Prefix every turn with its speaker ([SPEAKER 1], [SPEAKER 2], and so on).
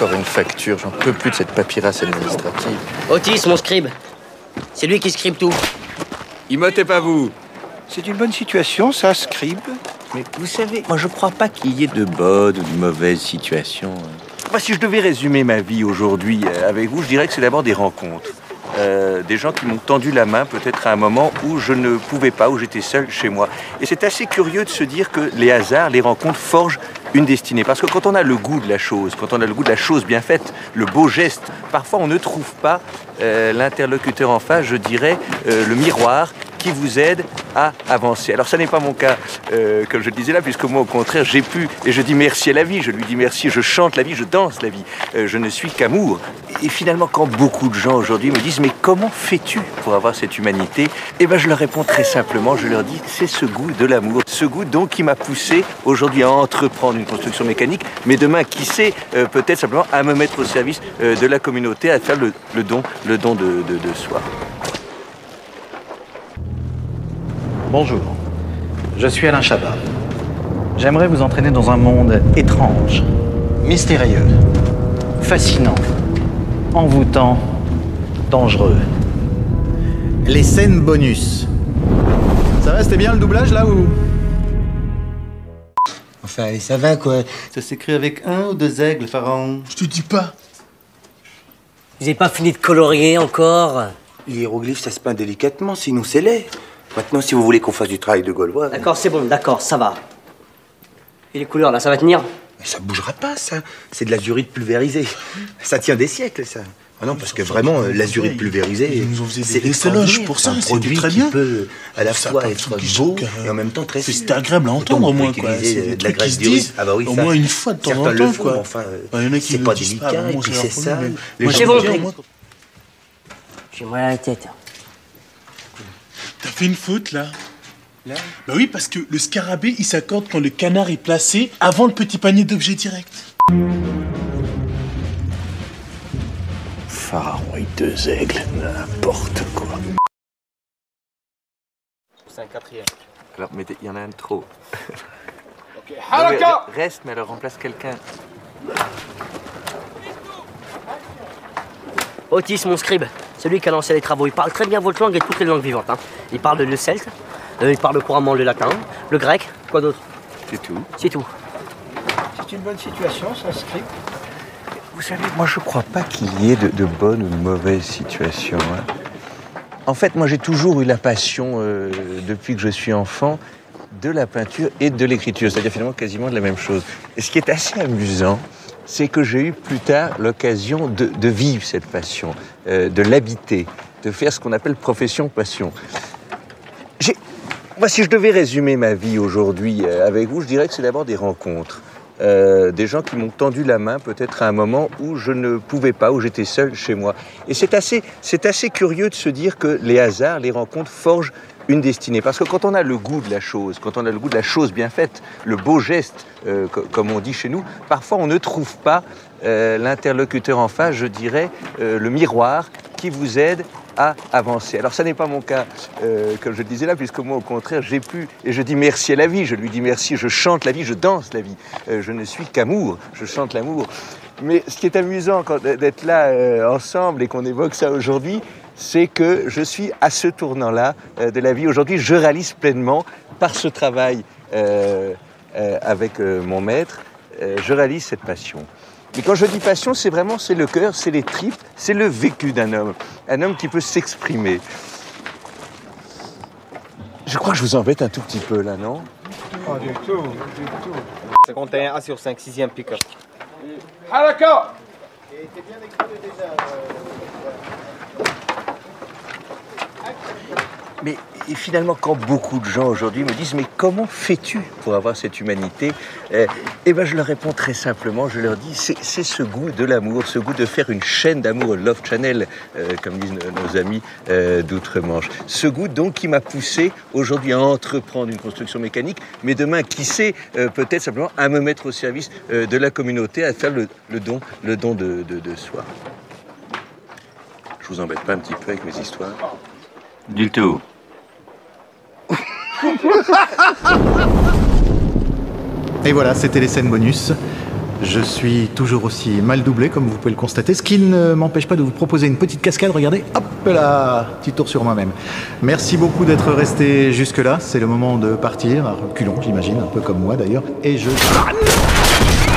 [SPEAKER 1] encore une facture. J'en peux plus de cette paperasse administrative.
[SPEAKER 2] Otis, mon scribe. C'est lui qui scribe tout.
[SPEAKER 1] Imotez pas vous.
[SPEAKER 3] C'est une bonne situation, ça, scribe. Mais vous savez, moi je crois pas qu'il y ait de bonnes ou de mauvaises situations. Moi, si je devais résumer ma vie aujourd'hui avec vous, je dirais que c'est d'abord des rencontres. Des gens qui m'ont tendu la main peut-être à un moment où je ne pouvais pas, où j'étais seul chez moi. Et c'est assez curieux de se dire que les hasards, les rencontres forgent une destinée. Parce que quand on a le goût de la chose, quand on a le goût de la chose bien faite, le beau geste, parfois on ne trouve pas l'interlocuteur en face, je dirais, le miroir qui vous aide à avancer. Alors ça n'est pas mon cas, comme je le disais là, puisque moi au contraire j'ai pu, et je dis merci à la vie, je lui dis merci, je chante la vie, je danse la vie, je ne suis qu'amour. Et finalement quand beaucoup de gens aujourd'hui me disent mais comment fais-tu pour avoir cette humanité? Eh bien je leur réponds très simplement, je leur dis c'est ce goût de l'amour, ce goût donc qui m'a poussé aujourd'hui à entreprendre une construction mécanique, mais demain qui sait peut-être simplement à me mettre au service de la communauté, à faire le don de soi.
[SPEAKER 4] Bonjour, je suis Alain Chabat. J'aimerais vous entraîner dans un monde étrange, mystérieux, fascinant, envoûtant, dangereux. Les scènes bonus. Ça va, c'était bien le doublage là ou...
[SPEAKER 5] Enfin, allez, ça va quoi.
[SPEAKER 6] Ça s'écrit avec un ou deux aigles, Pharaon?
[SPEAKER 5] Je te dis pas.
[SPEAKER 2] Vous n'avez pas fini de colorier encore?
[SPEAKER 5] Les hiéroglyphes, ça se peint délicatement, sinon c'est laid. Maintenant, si vous voulez qu'on fasse du travail de Gaulois...
[SPEAKER 2] D'accord, c'est bon, d'accord, ça va. Et les couleurs, là, ça va tenir?
[SPEAKER 5] Mais ça bougera pas, ça. C'est de l'azurite pulvérisée. Ça tient des siècles, ça. Ah non, parce que vraiment, l'azurite pulvérisée...
[SPEAKER 7] Ils nous ont fait des éloges pour ça,
[SPEAKER 5] c'est un produit
[SPEAKER 7] très
[SPEAKER 5] qui
[SPEAKER 7] bien.
[SPEAKER 5] peut à la fois être beau et en même temps très...
[SPEAKER 7] C'est agréable à entendre, au moins, quoi. C'est
[SPEAKER 5] de la graisse d'urine. Ah bah oui,
[SPEAKER 7] au
[SPEAKER 5] ça,
[SPEAKER 7] moins une fois de temps en
[SPEAKER 5] certains
[SPEAKER 7] temps,
[SPEAKER 5] le font,
[SPEAKER 7] quoi.
[SPEAKER 5] Enfin,
[SPEAKER 7] il y en a qui
[SPEAKER 5] c'est
[SPEAKER 7] le
[SPEAKER 5] pas
[SPEAKER 7] disent
[SPEAKER 5] délicat,
[SPEAKER 7] pas,
[SPEAKER 5] et
[SPEAKER 7] bon,
[SPEAKER 5] puis
[SPEAKER 7] c'est
[SPEAKER 5] c'est
[SPEAKER 7] leur
[SPEAKER 5] sale.
[SPEAKER 7] problème.
[SPEAKER 5] Les
[SPEAKER 2] C'est
[SPEAKER 5] gens
[SPEAKER 2] bon,
[SPEAKER 5] disent,
[SPEAKER 2] j'ai mal à la tête.
[SPEAKER 7] T'as fait une faute, là? Bah oui, parce que le scarabée, il s'accorde quand le canard est placé avant le petit panier d'objets directs.
[SPEAKER 3] Pharaon et deux aigles, n'importe quoi.
[SPEAKER 1] C'est un quatrième. Alors, mais il y en a un de trop.
[SPEAKER 8] Ok, Haraka!
[SPEAKER 1] Reste, mais alors remplace quelqu'un.
[SPEAKER 2] Otis, mon scribe. Celui qui a lancé les travaux. Il parle très bien votre langue et toutes les langues vivantes. Hein. Il parle le celte, il parle couramment le latin, le grec, quoi d'autre?
[SPEAKER 1] C'est tout.
[SPEAKER 2] C'est tout.
[SPEAKER 3] C'est une bonne situation, ça, scribe. Vous savez, moi je crois pas qu'il y ait de bonnes ou de mauvaises situations. Hein. En fait, moi j'ai toujours eu la passion, depuis que je suis enfant, de la peinture et de l'écriture. C'est-à-dire finalement quasiment de la même chose. Et ce qui est assez amusant, c'est que j'ai eu plus tard l'occasion de vivre cette passion, de l'habiter, de faire ce qu'on appelle profession-passion. Moi, si je devais résumer ma vie aujourd'hui avec vous, je dirais que c'est d'abord des rencontres. Des gens qui m'ont tendu la main peut-être à un moment où je ne pouvais pas, où j'étais seul chez moi. Et c'est assez curieux de se dire que les hasards, les rencontres forgent une destinée. Parce que quand on a le goût de la chose, quand on a le goût de la chose bien faite, le beau geste, comme on dit chez nous, parfois on ne trouve pas l'interlocuteur en face, je dirais, le miroir qui vous aide à avancer. Alors ça n'est pas mon cas, comme je le disais là, puisque moi au contraire j'ai pu, et je dis merci à la vie, je lui dis merci, je chante la vie, je danse la vie, je ne suis qu'amour, je chante l'amour. Mais ce qui est amusant d'être là ensemble et qu'on évoque ça aujourd'hui, c'est que je suis à ce tournant-là de la vie. Aujourd'hui, je réalise pleinement, par ce travail avec mon maître, je réalise cette passion. Mais quand je dis passion, c'est le cœur, c'est les tripes, c'est le vécu d'un homme. Un homme qui peut s'exprimer. Je crois que je vous embête un tout petit peu là, non?
[SPEAKER 8] Pas du tout, du tout.
[SPEAKER 1] 51 A sur 5, 6e pick-up.
[SPEAKER 8] Haraka!
[SPEAKER 3] Mais et finalement, quand beaucoup de gens aujourd'hui me disent « Mais comment fais-tu pour avoir cette humanité ?» Eh bien, je leur réponds très simplement, je leur dis « C'est ce goût de l'amour, ce goût de faire une chaîne d'amour, Love Channel, comme disent nos amis d'outre-Manche. Ce goût donc qui m'a poussé aujourd'hui à entreprendre une construction mécanique, mais demain, qui sait, peut-être simplement à me mettre au service de la communauté, à faire le don de soi. » Je vous embête pas un petit peu avec mes histoires?
[SPEAKER 1] Du tout.
[SPEAKER 4] Et voilà, c'était les scènes bonus. Je suis toujours aussi mal doublé, comme vous pouvez le constater, ce qui ne m'empêche pas de vous proposer une petite cascade. Regardez, hop là, petit tour sur moi-même. Merci beaucoup d'être resté jusque-là. C'est le moment de partir, à reculons, j'imagine, un peu comme moi d'ailleurs. Et je...